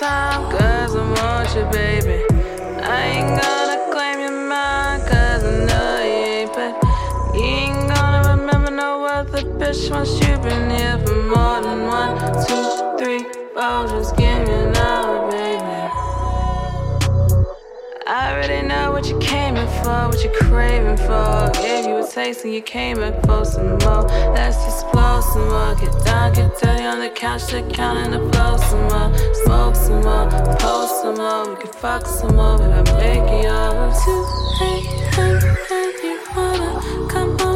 time, cause I want you, baby. I ain't gonna claim your mind, cause I know you ain't, but you ain't gonna remember no other bitch once you've been here for more than 1, 2, 3, 4. Just give me an hour, baby. I already know what you came in for, what you craving for. Gave you a taste and you came back for some more. Let's explore some more. Get down, get dirty on the couch, to counting the flow some more. Smoke some more, post some more. We can fuck some more, but I'm making yours. 2 a.m. and you wanna come on.